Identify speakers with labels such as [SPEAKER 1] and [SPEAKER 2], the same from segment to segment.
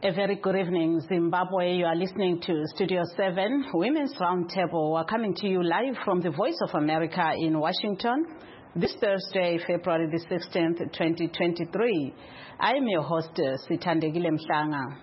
[SPEAKER 1] A very good evening, Zimbabwe. You are listening to Studio 7, Women's Roundtable. We're coming to you live from the Voice of America in Washington. This Thursday, February the 16th, 2023. I am your host, Sithandegile Mhlanga.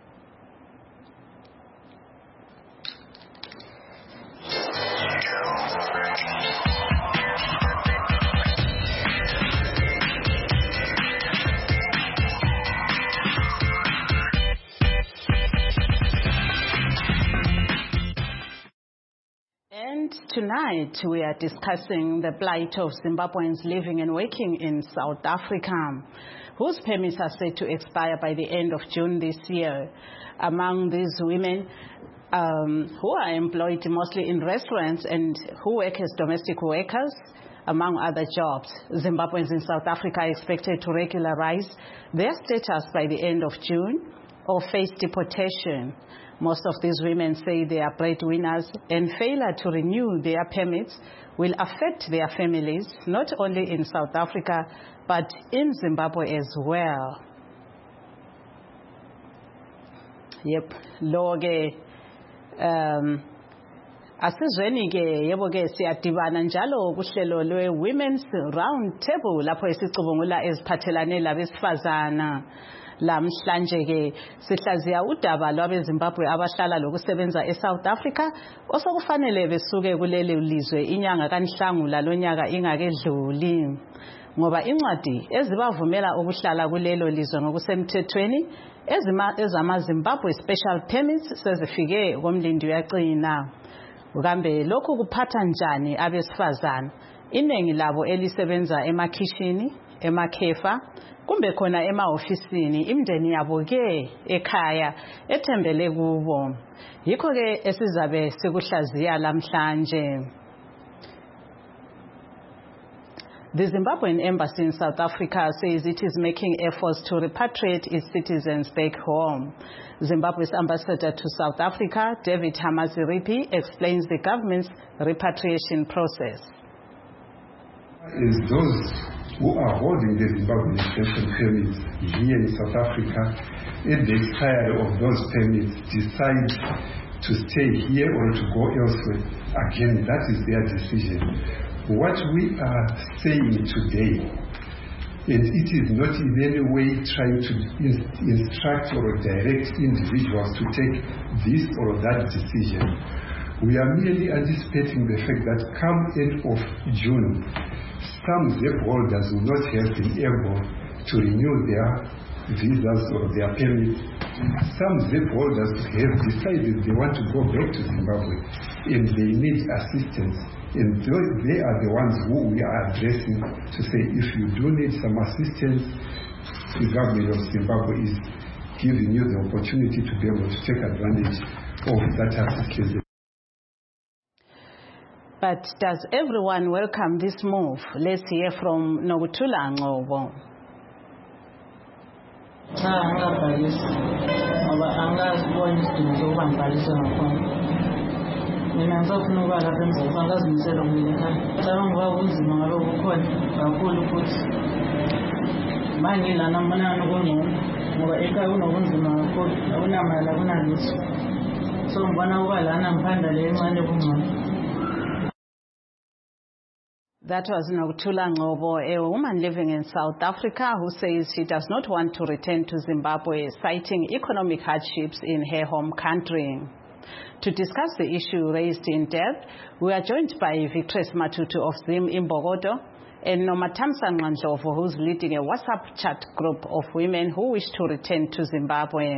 [SPEAKER 1] Tonight, we are discussing the plight of Zimbabweans living and working in South Africa, whose permits are set to expire by the end of June this year. Among these women who are employed mostly in restaurants and who work as domestic workers, among other jobs, Zimbabweans in South Africa are expected to regularize their status by the end of June or face deportation. Most of these women say they are breadwinners, and failure to renew their permits will affect their families, not only in South Africa, but in Zimbabwe as well. Yep, loge asizweni ke yebo ke siyadibana njalo kuhlelo lwe Women's Roundtable lapho esicubungula eziphathelane labesifazana. Lamhlanje ke sihlaziya udaba lwabeZimbabwe abahlala lokusebenza eSouth Africa osokufanele besuke kuleli lizwe inyanga kaNhlangula lonyaka ingakedluli ngoba incwadi ezibavumela ukuhlala kulelo lizwe ngokusemthethweni ezama-Zimbabwe Special Permits sezifike komlindi uyaqina. Ukambe lokhu kuphatha njani abesifazana iningi labo elisebenza emakhishini emakhefa kumbe khona ema-ofisini imndeni yabo ke ekhaya ethembele kubo yikho ke esizabe sikuhlaziya lamhlanje. The Zimbabwean embassy in South Africa says it is making efforts to repatriate its citizens back home. Zimbabwe's ambassador to South Africa, David Hamaziripi, explains the government's repatriation process.
[SPEAKER 2] Is those who are holding the Zimbabwean extension permits here in South Africa, at the expiry of those permits, decide to stay here or to go elsewhere. Again, that is their decision. What we are saying today, and it is not in any way trying to instruct or direct individuals to take this or that decision. We are merely anticipating the fact that come end of June, some ZEP holders will not have been able to renew their visas or their permits. Some ZEP holders have decided they want to go back to Zimbabwe and they need assistance. And they are the ones who we are addressing to say, if you do need some assistance, the government of Zimbabwe is giving you the opportunity to be able to take advantage of that assistance.
[SPEAKER 1] But does everyone welcome this move? Let's hear from Nokuthula Ngcobo.
[SPEAKER 3] Mina ngizofuna ukuba lapha eMzantsi angazimisela ukuyela ekhaya. Ngicabanga ukuba kunzima ngaloku kukhona kakhulu futhi mangilana mbonana kungcono ngoba ekhaya kunobunzima kakhulu akunamali akunalutho. So ngibona ukuba lana ngiphanda le encane kungcono.
[SPEAKER 1] That was Nokuthula Ngcobo, a woman living in South Africa who says she does not want to return to Zimbabwe, citing economic hardships in her home country. To discuss the issue raised in depth, we are joined by Victress Matutu of Zim Imbokodo and Nomatamsa Ngandlovu, who's leading a WhatsApp chat group of women who wish to return to Zimbabwe.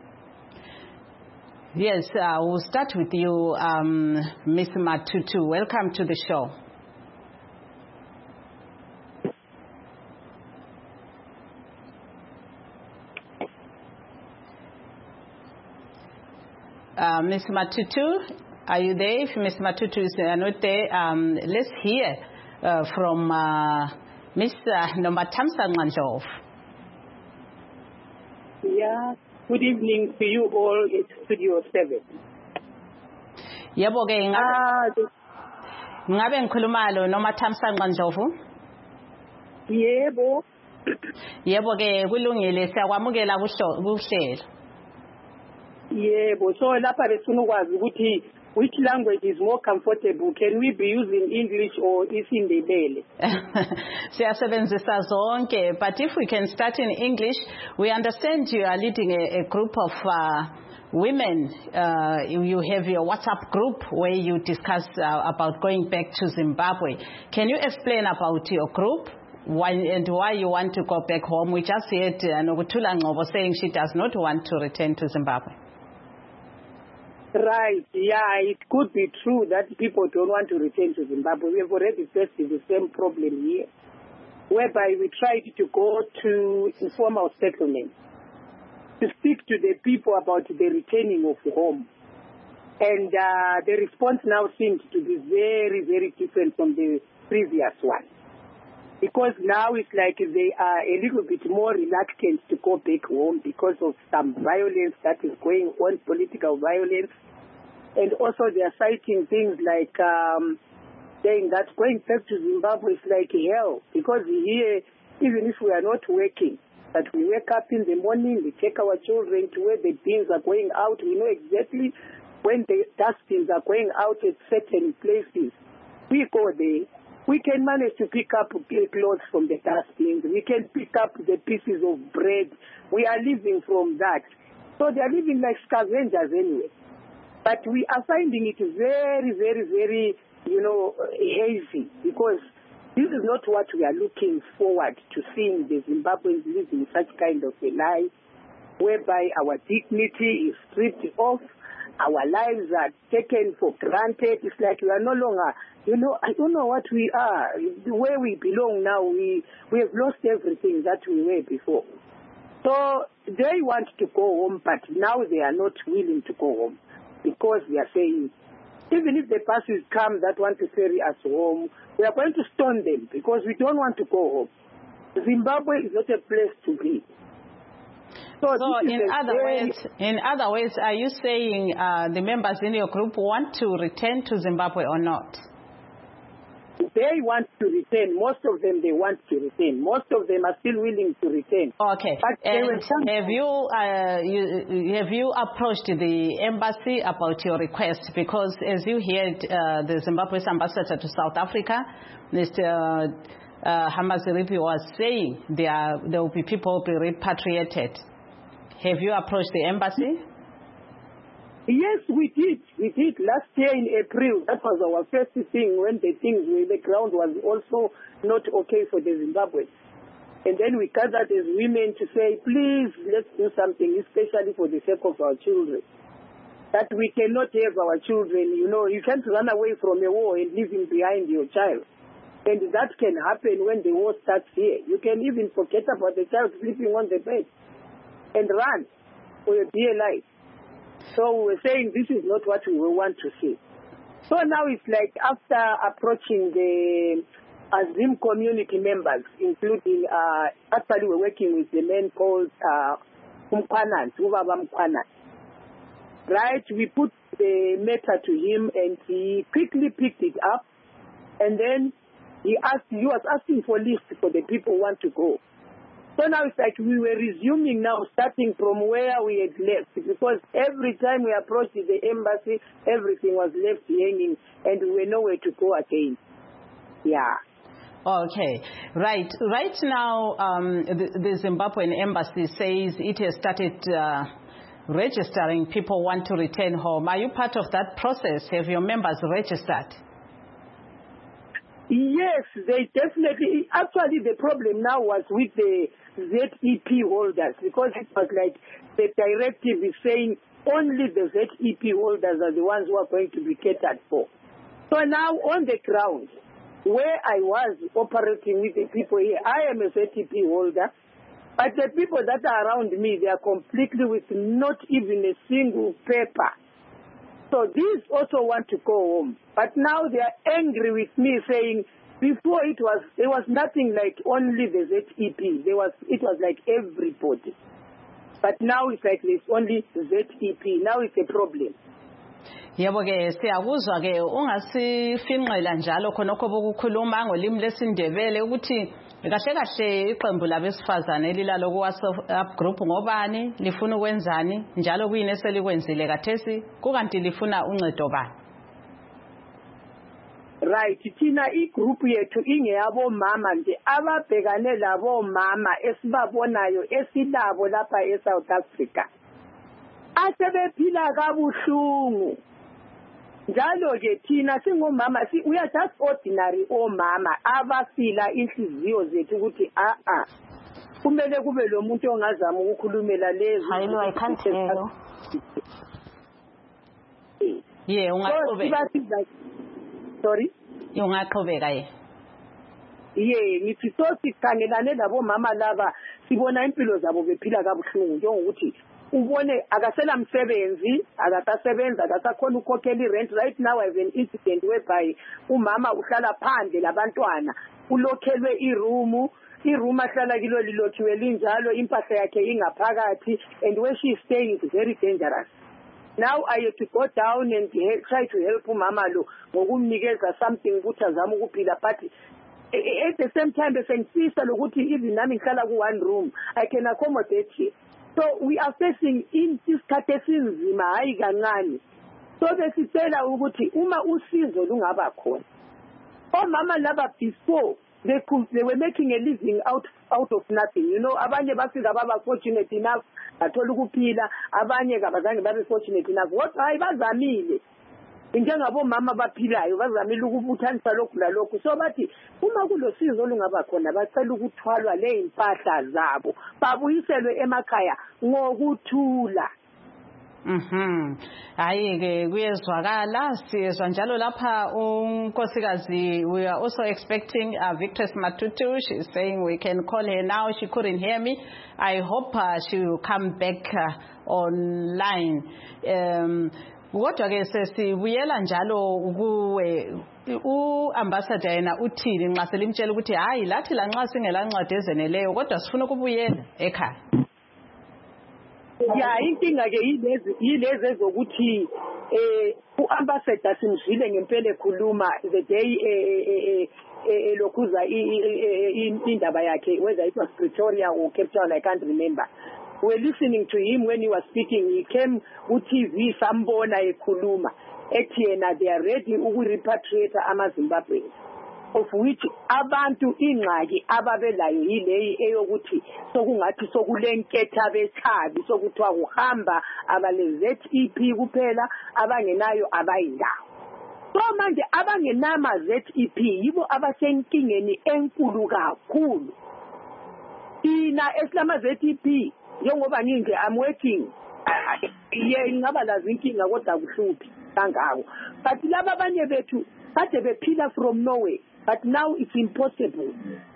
[SPEAKER 1] Yes, we'll start with you, Ms. Matutu. Welcome to the show. Ms. Matutu, are you there? If Ms. Matutu is not there, let's hear from Ms. Nomatamsa Ngandlovu.
[SPEAKER 4] Yeah, good evening to you all at Studio 7.
[SPEAKER 1] Yebo ke ngabe ngikhuluma lo Nomatamsa Ngandlovu?
[SPEAKER 4] Yebo.
[SPEAKER 1] Yebo ke kulungile siyakwamukela kuhlelo.
[SPEAKER 4] Yebo, so lapha besifuna ukwazi ukuthi which language is more comfortable. Can we be using English or isiNdebele?
[SPEAKER 1] Siyasebenzisa zonke, but if we can start in English, we understand you are leading a group of women. You have your WhatsApp group where you discuss about going back to Zimbabwe. Can you explain about your group? Why you want to go back home? We just heard Nokuthula Ngcobo saying she does not want to return to Zimbabwe.
[SPEAKER 4] Right, yeah, it could be true that people don't want to return to Zimbabwe. We have already faced the same problem here, whereby we tried to go to informal settlement to speak to the people about the returning of home. And the response now seems to be very, very different from the previous one. Because now it's like they are a little bit more reluctant to go back home because of some violence that is going on, political violence. And also they are citing things like saying that going back to Zimbabwe is like hell. Because here, even if we are not working, but we wake up in the morning, we take our children to where the bins are going out. We know exactly when the dustbins are going out at certain places. We go there. We can manage to pick up clothes from the dustbins. We can pick up the pieces of bread. We are living from that. So they are living like scavengers anyway. But we are finding it very, very, very, hazy, because this is not what we are looking forward to seeing the Zimbabweans living such kind of a life, whereby our dignity is stripped off, our lives are taken for granted. It's like we are no longer, I don't know what we are. Where we belong now, we have lost everything that we were before. So they want to go home, but now they are not willing to go home because they are saying, even if the buses come that want to ferry us home, we are going to stone them because we don't want to go home. Zimbabwe is not a place to be. So
[SPEAKER 1] in other words, are you saying the members in your group want to return to Zimbabwe or not?
[SPEAKER 4] They want to return. Most of them, they want to return. Most of them are still willing to return.
[SPEAKER 1] Okay. And have you approached the embassy about your request? Because as you heard, the Zimbabwe's ambassador to South Africa, Mr. Hamaziripi, was saying there will be people be repatriated. Have you approached the embassy?
[SPEAKER 4] Yes, we did. We did. Last year in April, that was our first thing when the ground was also not okay for the Zimbabweans. And then we gathered as women to say, please, let's do something, especially for the sake of our children. That we cannot have our children, you can't run away from a war and leave him behind your child. And that can happen when the war starts here. You can even forget about the child sleeping on the bed and run for your dear life. So we're saying this is not what we want to see. So now it's like after approaching the Azim community members, including, actually we're working with the man called Ubaba Mkwanan. Right, we put the matter to him and he quickly picked it up, and then he was asking for lists for the people who want to go. So now it's like we were resuming now, starting from where we had left, because every time we approached the embassy, everything was left hanging, and we were nowhere to go again. Yeah.
[SPEAKER 1] Okay. Right. Right now, the Zimbabwean embassy says it has started registering people who want to return home. Are you part of that process? Have your members registered?
[SPEAKER 4] Yes, they definitely. Actually, the problem now was with the ZEP holders, because it was like the directive is saying only the ZEP holders are the ones who are going to be catered for. So now on the ground, where I was operating with the people here, I am a ZEP holder, but the people that are around me, they are completely with not even a single paper. So these also want to go home. But now they are angry with me, saying before there was nothing like only the ZEP. It was like everybody. But now it's like there's only ZEP. Now it's a problem.
[SPEAKER 1] Yebo ke siyakuzwa ke ungasifinqela njalo khonokho bokukhuluma ngolimi lesindebele ukuthi kahle kahle iqembu labesifazane elilalo ku WhatsApp group ngobani lifuna ukwenzani njalo kuyini eselikwenzile kathesi kukanti lifuna uncedo bani.
[SPEAKER 4] Right, thina igroup yethu ingeyabo mama nje ababhekane labo mama esibabonayo esilabo lapha eSouth Africa. Asebephila kabuhlungu. Njalo ke thina singomama we are just ordinary omama abafila inhliziyo zethu ukuthi kumele kube lo muntu ongazama ukukhulumela lezi.
[SPEAKER 1] Hayilo I can't hear. Yeah, ungaqhubeka.
[SPEAKER 4] Sorry?
[SPEAKER 1] Ungaqhubeka ye.
[SPEAKER 4] Yeah, ngithi so sikhangelane labo mama laba sibona impilo zabo bephila kabuhlungu njengokuthi ubone akasela msebenzi akasasebenza akasakhona ukukhokhela irent. Right now I have an incident whereby umama uhlala phandle labantwana ulokhelwe iroom ahlala kilo lilokhiwe linjalo impahla yakhe ingaphakathi and where she is staying is very dangerous. Now I have to go down and try to help umama lo ngokumnikeza something ukuthi azama ukuphila but at the same time besengifisa lokuthi even nami ngihlala ku one room I can accommodate you. So we are facing isikhathi esinzima hayi kancane. So besicela ukuthi uma usizo lungaba khona. Omama laba before they were making a living out of nothing. You know, abanye bafika baba fortunate enough bathola ukuphila, abanye kabazange babe fortunate enough. What hayi bazamile. Njengabo mama baphilayo bazamile ukubuthanisa lokhu lalokhu. So bathi uma kulosizo olungaba khona bacela ukuthwalwa lezimpahla zabo babuyiselwe emakhaya ngokuthula.
[SPEAKER 1] Hayi ke kuyezwakala sizwa njalo lapha unkosikazi we are also expecting Victress Matutu. She's saying we can call her now. She couldn't hear me. I hope she will come back online. Kodwa ke sesibuyela njalo kuwe uambassador yena uthini nxa selimtshela ukuthi hayi lathi la nxa singela ncwadi ezeneleyo kodwa sifuna ukubuyela ekhaya.
[SPEAKER 4] Yeah, inkinga ke yilezi ezokuthi uambassador simzwile ngempela ekhuluma the day lokhuza indaba yakhe whether it was Pretoria or Cape Town I can't remember. We're listening to him when he was speaking. He came with TV sambona ekhuluma ethi yena they are ready ukurepatriate amaZimbabweans, of which abantu ingxaki ababelayo yileyi eyokuthi sokungathi sokulenketha bechabi sokuthiwa kuhamba abale ZEP kuphela abangenayo abayindawo. So manje abangenama ZEP yibo abasenkingeni enkulu kakhulu. Ina eslama ZEP njengoba nginje I'm working ngaba lazi inkinga kodwa kuhluphi kangako. But laba abanye bethu kade bephila from nowhere. But now it's impossible.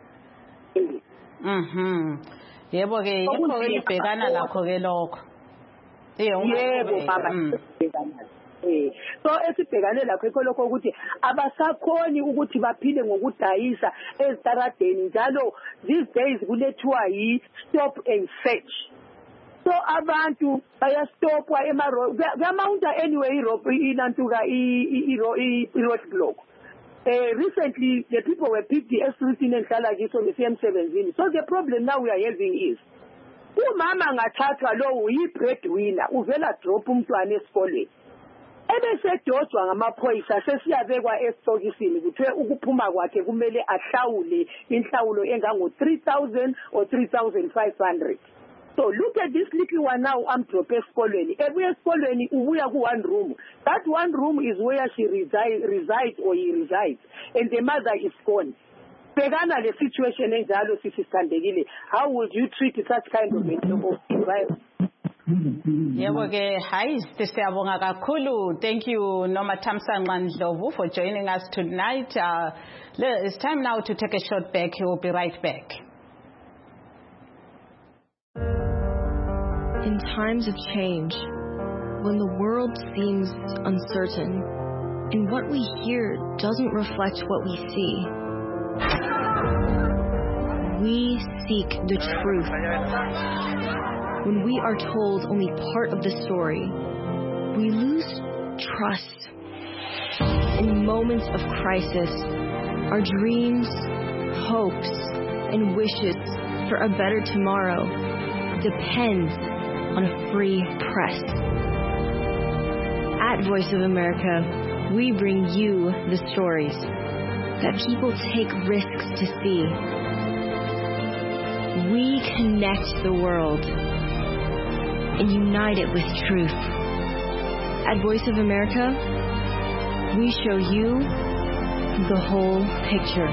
[SPEAKER 1] Yebo ke yikho ke libhekana lakho ke lokho.
[SPEAKER 4] Yebo baba. So esibhekane lakho ikho lokho ukuthi abasakhoni ukuthi baphile ngokudayisa ezitaradeni njalo these days kulethiwa yi stop and search. So abantu bayastopwa kuyamaunta anyway inantuka i-road block. Recently the people were picked the S13 and hlala kiso ngesemsebenzini. So the problem now we are having is umama ngathathwa lo yi-breadwinner uvela drop umntwana esikoleni. Ebesedodwa ngamaphoyisa sesiyabekwa esitokisini kuthiwe ukuphuma kwakhe kumele ahlawule inhlawulo engango 3,000 or 3,500. So look at this little one now drop esikolweni. Ebuya esikolweni ubuya ku one room. That one room is where she resides or he resides and the mother is gone. Begana the situation enjalo sisithandekile. How would you treat such kind of environment?
[SPEAKER 1] Yebo ke hayi siyabonga kakhulu. Thank you Noma Thamsanqa Ndlovu for joining us tonight. It's time now to take a short break. We'll be right back.
[SPEAKER 5] In times of change, when the world seems uncertain and what we hear doesn't reflect what we see, we seek the truth. When we are told only part of the story, we lose trust. In moments of crisis, our dreams, hopes, and wishes for a better tomorrow depend on a free press. At Voice of America, we bring you the stories that people take risks to see. We connect the world and unite it with truth. At Voice of America, we show you the whole picture.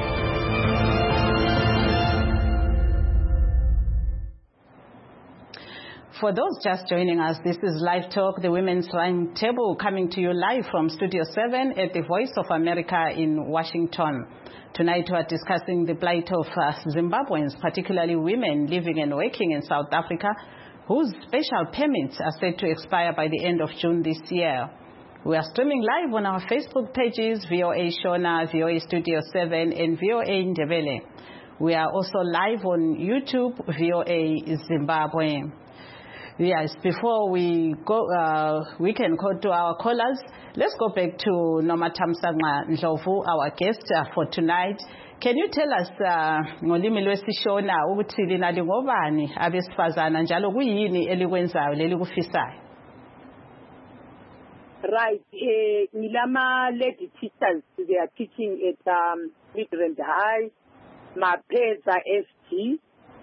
[SPEAKER 1] For those just joining us, this is Live Talk, the Women's Roundtable, coming to you live from Studio 7 at the Voice of America in Washington. Tonight we are discussing the plight of Zimbabweans, particularly women living and working in South Africa, whose special permits are set to expire by the end of June this year. We are streaming live on our Facebook pages, VOA Shona, VOA Studio 7, and VOA Ndebele. We are also live on YouTube, VOA Zimbabwe. Yes, before we go, we can go to our callers. Let's go back to Nomatamsanga Ndlovu, our guest for tonight. Can you tell us, ngolimi lwesishona ukuthi lina lingobani abesifazana njalo kuyini elikwenzayo lelikufisayo?
[SPEAKER 4] Right, Nilama lady teachers, they are teaching at Midrand High, Mapeza FT,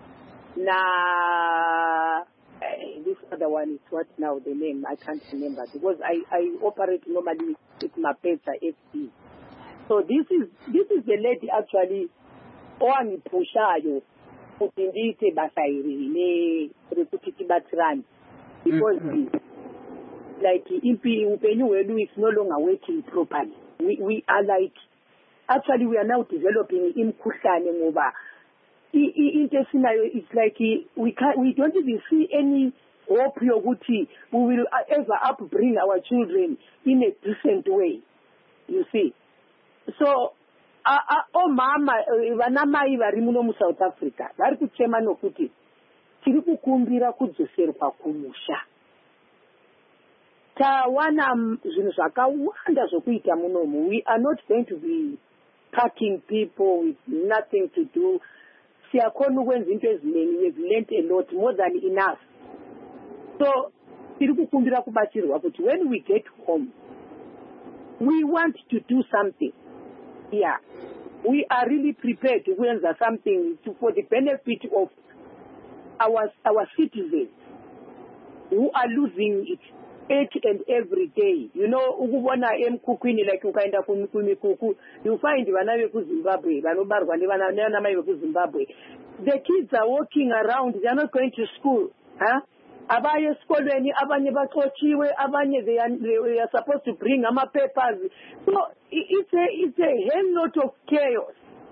[SPEAKER 4] na this other one is what now the name, I can't remember, because I operate normally with Mapeza FT. So this is the lady actually owangipushayo ukuthi ndithe basayiri ne reputiki batrani, because like upenyu welu is no longer working properly. We are like, actually we are now developing imkhuhlane ngoba into scenario is like we don't even see any hope yokuthi we will ever upbring our children in a decent way, you see. So omama vanamai vari muno muSouth Africa vari kuchema nokuti tiri kukumbira kudzoserwa kumusha. Tawana zvinhu zvakawanda zvokuita munomu. We are not going to be packing people with nothing to do. Siakonu kwenza into ezinengi. We've learned a lot, more than enough. So tiri kukumbira kubatsirwa kuti when we get home, we want to do something. Yeah, we are really prepared to do something for the benefit of our citizens who are losing it each and every day. You know, ukubona emkhukwini like ukaenda kumikuku, you find vana veku Zimbabwe, vanobarwa nevana mai veku Zimbabwe. The kids are walking around, they are not going to school. Huh? Abaye esikolweni, abanye baxotshiwe, abanye they are supposed to bring papers. So it's a hell lot of chaos.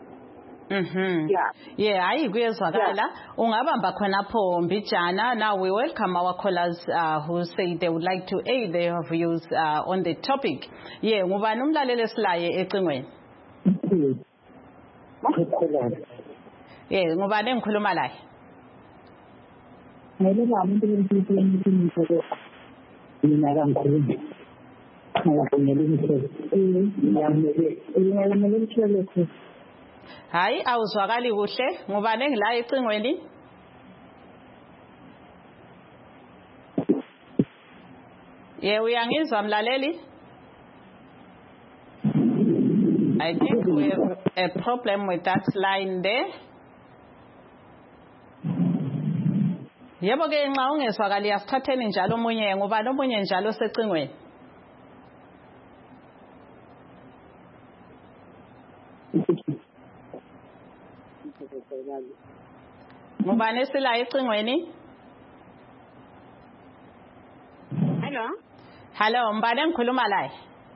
[SPEAKER 1] Yeah, I agree as well. Ungabamba khonapho Mbijana. Now we welcome our callers who say they would like to aid their views on the topic. Yeah, ngubani umlaleli esilaye ecingweni? Yeah, ngubani engikhuluma laye? Hayi awuzwakali kuhle, ngubani engila ecingweni? Yeah, uyangizwa mlaleli? I think we have a problem with that line there. Yebo ke nxa ungezwakali asithatheni njalo omunye, ngubani omunye njalo secingweni? Ngubani esila ecingweni? Hello, mbani engikhuluma laye?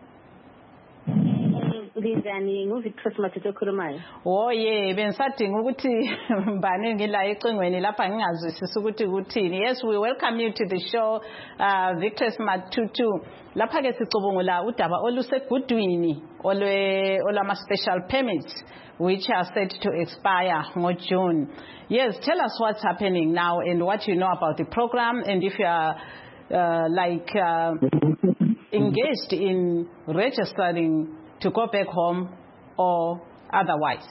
[SPEAKER 6] Ngizani nguVictor Mathetho okhulumayo.
[SPEAKER 1] Oh yeah, bengisadinga ukuthi mbani ngila ecingweni lapha ngingazwisisa ukuthi kuthini. Yes, we welcome you to the show, Victor Mathetho. Lapha ke sicubungula udaba olusegudwini olama special permits which are set to expire in June. Yes, tell us what's happening now and what you know about the program, and if you are engaged in registering to go back home or otherwise?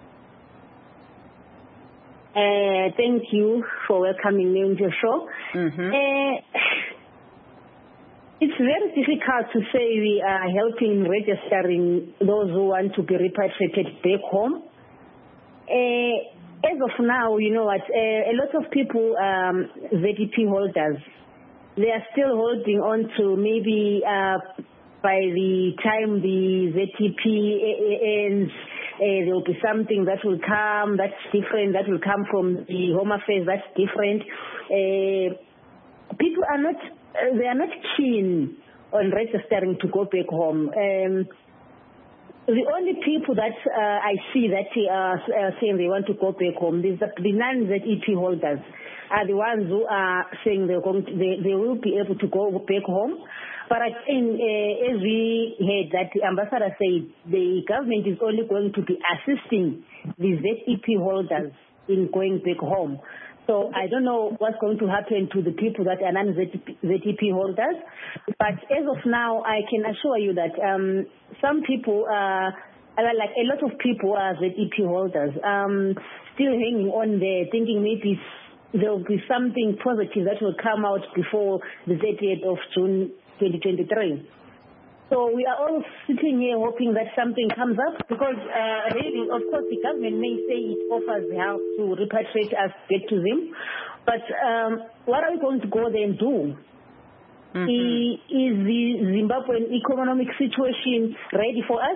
[SPEAKER 6] Thank you for welcoming me on your show. It's very difficult to say we are helping registering those who want to be repatriated back home. As of now, you know what, a lot of people, ZEP holders, they are still holding on to maybe by the time the ZEP ends, there will be something that will come that's different, that will come from the Home Affairs that's different. People are not, they are not keen on registering to go back home. The only people that I see that are saying they want to go back home, the non-ZEP holders are the ones who are saying they will be able to go back home. But I think, as we heard that the ambassador said, the government is only going to be assisting the ZEP holders in going back home. So I don't know what's going to happen to the people that are non-ZEP holders. But as of now, I can assure you that some people, like a lot of people are ZEP holders, still hanging on there, thinking maybe there will be something positive that will come out before the 30th of June 2023. So we are all sitting here hoping that something comes up because really, of course, the government may say it offers help to repatriate us back to them. But what are we going to go there and do? Is the Zimbabwean economic situation ready for us?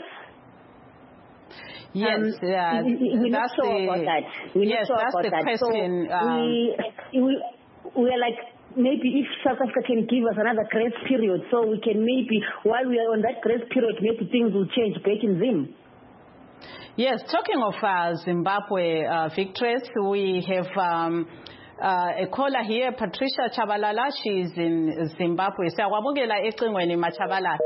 [SPEAKER 1] Yes,
[SPEAKER 6] we're not sure about that.
[SPEAKER 1] Yes, that's the question.
[SPEAKER 6] So we are like, maybe if South Africa can give us another grace period, so we can maybe, while we are on that grace period, maybe things will change back in Zim.
[SPEAKER 1] Yes, talking of Zimbabwe, Victress, we have a caller here, Patricia Chabalala. She's in Zimbabwe. Siyawabukela ecingweni Machabalala.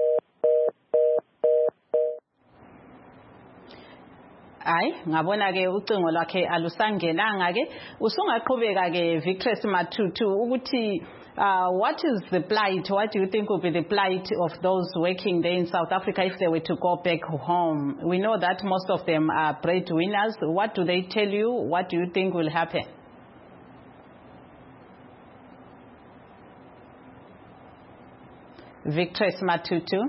[SPEAKER 1] Ay, ngabona ke ucingo lwakhe alusangenanga ke usungaqhubeka ke Victress Matutu ukuthi what is the plight, what do you think will be the plight of those working there in South Africa if they were to go back home? We know that most of them are breadwinners. What do they tell you? What do you think will happen? Victress Matutu.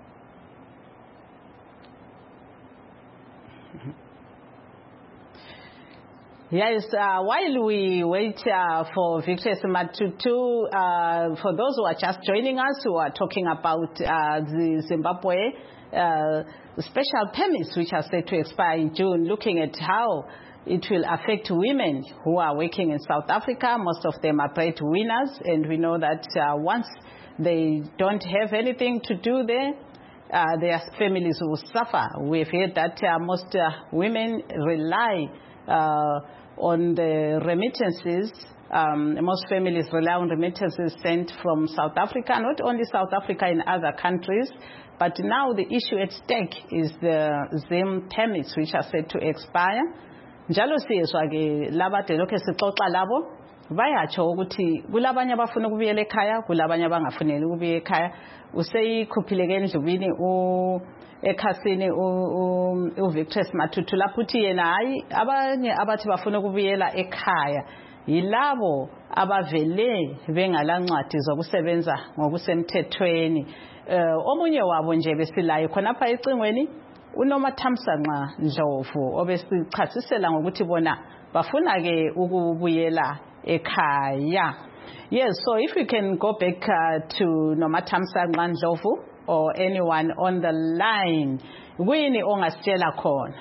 [SPEAKER 1] Yes, while we wait for Victress Matutu, for those who are just joining us, who are talking about the Zimbabwe special permits which are set to expire in June, looking at how it will affect women who are working in South Africa. Most of them are breadwinners, and we know that once they don't have anything to do there, their families will suffer. We've heard that most women rely on the remittances. Most families rely on remittances sent from South Africa, not only South Africa, in other countries. But now the issue at stake is the ZIM permits which are set to expire. Njalo siyezwa ke labade lokho sixoxa labo bayatsho ukuthi kulabanye abafuna ukubuyela ekhaya, kulabanye abangafuneli ukubuyela ekhaya. Useyikhuphile ke endlubini ekhasini uVictress Matutu lapho uthi yena hayi abanye abathi bafuna ukubuyela ekhaya yilabo abavele bengalancwadi zokusebenza ngokusemthethweni. Omunye wabo nje besilayo khonapha ecingweni uNomathamsanqa Ndlovu obesichasisela ngokuthi bona bafuna ke ukubuyela ekhaya. Yes, so if we can go back to Nomathamsanqa Ndlovu or anyone on the line, kuyini ongasitshela khona?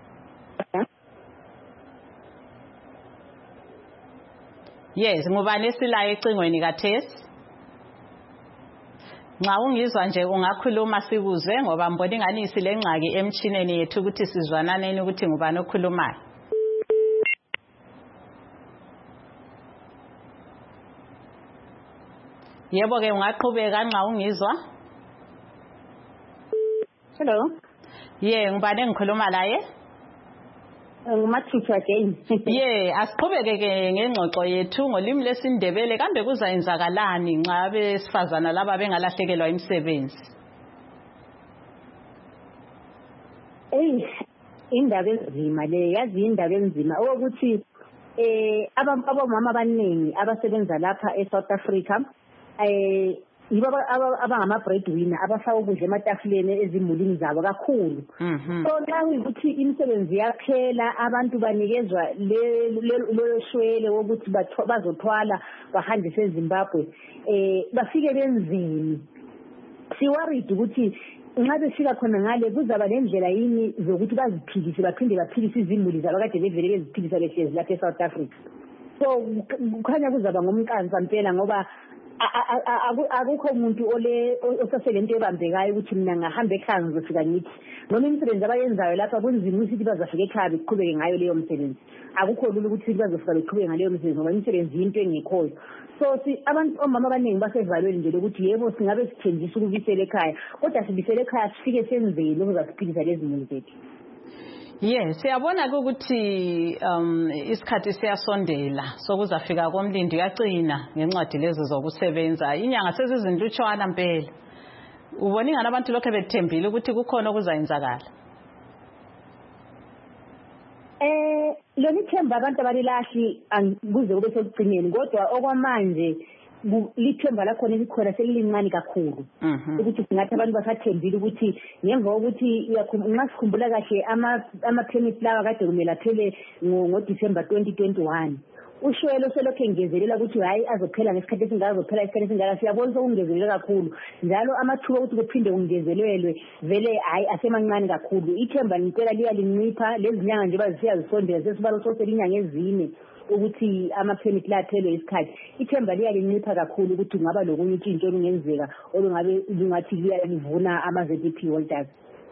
[SPEAKER 1] Yes, ngubani esilayo ecingweni kaThesi? Nxa ungizwa nje ungakhuluma sikuzwe ngoba mbona ingani isilengxaki emchineni yethu ukuthi sizwananeni ukuthi ngubani okhulumayo. Yebo ke ungaqhubeka nxa ungizwa?
[SPEAKER 6] Hello.
[SPEAKER 1] Ngubani engikhuluma laye?
[SPEAKER 6] Mathupha again.
[SPEAKER 1] Yeah, asiqhubeke ke ngengxoxo yethu ngolimi lesindebele kambe kuzayenzakalani nxa abesifazana laba bengalahlekelwa imisebenzi?
[SPEAKER 6] Indaba enzima le, yazi indaba enzima ukuthi abamama abaningi abasebenza lapha eSouth Africa yibo abangama breadwinner abafaka ukudla ematafuleni ezimulini zabo kakhulu. So nxa ukuthi imisebenzi yaphela abantu banikezwa lo shwele wokuthi bazothwala bahambise eZimbabwe bafike benzini. Siworried ukuthi nxa befika khona ngale kuzaba nendlela yini zokuthi baziphilise baphinde baphilise izimuli zabo kade bevele beziphilisa behlezi lapha eSouth Africa. So kukhanya kuzaba ngomqansa impela ngoba akukho umuntu osaselento ebambekayo ukuthi mina ngahamba ekhaya ngizofika ngithi noma imisebenzi abayenzayo lapha kunzima ukuthi bazafika ekhaya beqhubeke ngayo leyo misebenzi. Akukho lula ukuthi bazofika beqhubeke ngaleyo misebenzi ngoba imisebenzi into engekhoyo. So abantu omama abaningi basevalweni nje ukuthi yebo singabe sithenjisa ukubisela ekhaya kodwa sibisela ekhaya sifike senzeni ukuzasiphilisa lezi zimuli zethu.
[SPEAKER 1] Yes, siyabona ukuthi isikhathi siyasondela sokuzafika komlindi uyaqina ngencwadi lezi zokusebenza inyanga sezizindlutshwana impela. Ubona ingane abantu lokho bethembile ukuthi kukhona okuzayenzakala?
[SPEAKER 6] Lona ithemba abantu abalilahli kuze kube sekugcineni kodwa okwamanje lithemba lakhona likhona selilincane kakhulu ukuthi singathi abantu basathembile ukuthi ngemva kokuthi nxa sikhumbula kahle ama-permit lawa kade kumele aphele ngo-December 2021 ushwele selokhu engezelela ukuthi hayi azophela ngesikhathi esingaka azophela isikhathi esingaka siyabona sokungezelela kakhulu njalo amathuba ukuthi kuphinde kungezelelwe vele hayi asemancane kakhulu. Ithemba impela liyalincipha lezi nyanga nje bazisiya zisondela sesibalo soselinyanga ezine ukuthi ama-permit la aphelwe isikhathi. Ithemba liyalincipha kakhulu ukuthi kungaba lokunye utshintsho olungenzeka olungabe lungathi liyalivuna ama-ZDP holders.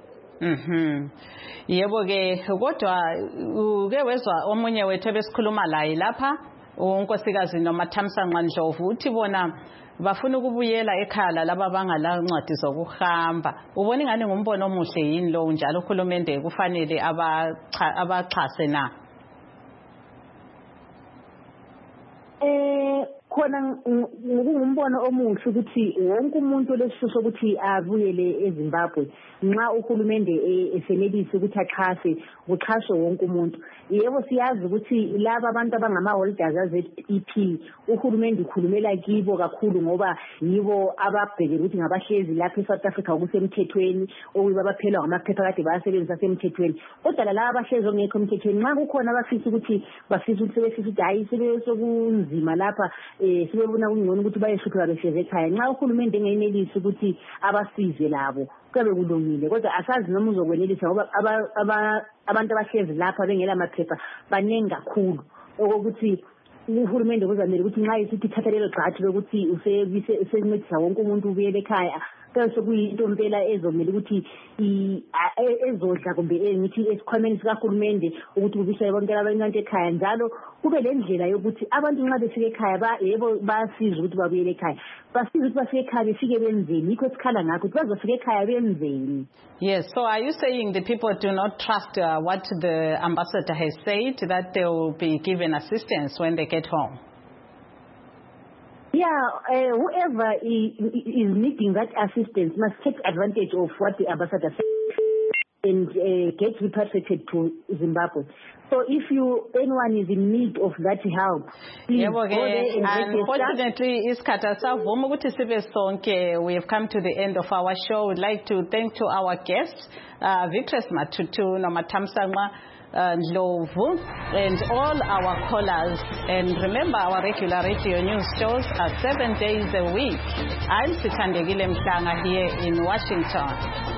[SPEAKER 1] Yebo ke kodwa uke wezwa omunye wethu ebesikhuluma laye lapha unkosikazi Nomathamsanqa Ndlovu uthi bona bafuna ukubuyela ekhaya laba bangala ncwadi zokuhamba. Ubona ingane ngumbono omuhle yini lo njalo uhulumende kufanele abaxhase na?
[SPEAKER 6] Khona ngumbono omuhle ukuthi wonke umuntu lesisuso ukuthi abuyele eZimbabwe nxa uhulumende esenelisa ukuthi axhase kuxhaswe wonke umuntu. Yebo siyazi ukuthi laba abantu abangama-holders ze-ZEP uhulumende ukhulumela kibo kakhulu ngoba yibo ababhekele ukuthi ngabahlezi lapha eSouth Africa okusemthethweni okuyibo abaphelwa ngamaphepha kade bayasebenzisa semthethweni kodwa laba abahlezi ongekho emthethweni nxa kukhona abafisa ukuthi sebefisa ukuthi hayi sebesokunzima lapha sibebona kungcono ukuthi bayeshukela behlezi ekhaya nxa uhulumende engenelisi ukuthi abasize labo kube kulungile kodwa asazi noma uzokwenelisa ngoba abantu abahlezi lapha bengela maphepha baningi kakhulu okokuthi uhulumende kuzamele ukuthi nxa isithi thatha lelo gxathu lokuthi usencedisa wonke umuntu ubuyele ekhaya kase kuyinto impela ezomela ukuthi ezodla kumbe ngithi esikhwameni sikahulumende ukuthi kubisele bonke abantu ekhaya njalo kube lendlela yokuthi abantu nxa befika ekhaya yebo basiza ukuthi babuyele ekhaya basiza ukuthi bafike ekhaya befike benzeni yikho esikhala ngakho ukuthi bazofika ekhaya benzeni.
[SPEAKER 1] Yes, so are you saying the people do not trust what the ambassador has said, that they will be given assistance when they get home?
[SPEAKER 6] Yeah, whoever is needing that assistance must take advantage of what the ambassador said and get repatriated to Zimbabwe. So if anyone is in need of that help, please go there and
[SPEAKER 1] unfortunately, we have come to the end of our show. We'd like to thank to our guests, Victress Matutu, Nomathamsanqa Ndlovu, and all our callers. And remember, our regular radio news shows are 7 days a week. I'm Sithandegile Mhlanga here in Washington.